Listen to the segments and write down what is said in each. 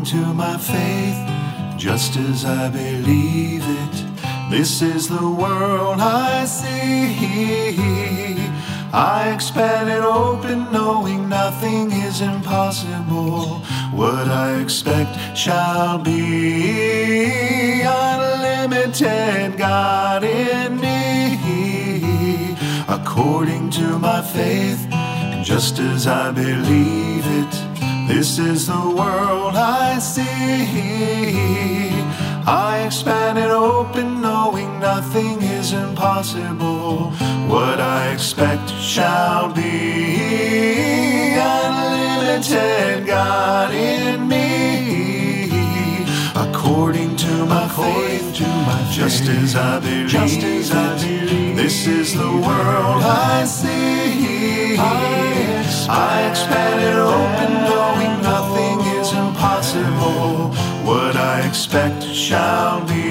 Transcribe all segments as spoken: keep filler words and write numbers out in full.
to my faith, just as I believe it. This is the world I see. I expand it open, knowing nothing is impossible. What I expect shall be. Unlimited God in me, according to my faith, and just as I believe it. This is the world I see. I expand it open, knowing nothing is impossible. What I expect shall be. Unlimited God in me, according to my faith, to my just as I believe. Just as I believe. This is the world I see. I expand it open, knowing nothing is impossible. What I expect shall be.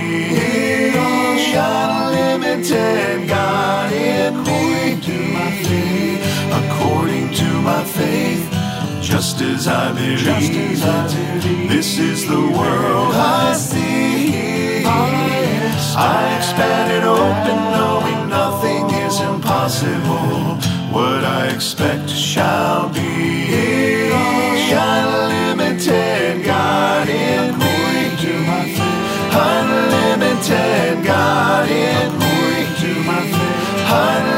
Unlimited God in me, according to my faith, just as I believe. This is the world I see. I expand it open, knowing nothing is impossible. What I expect shall be. Unlimited God in me, unlimited God in me, unlimited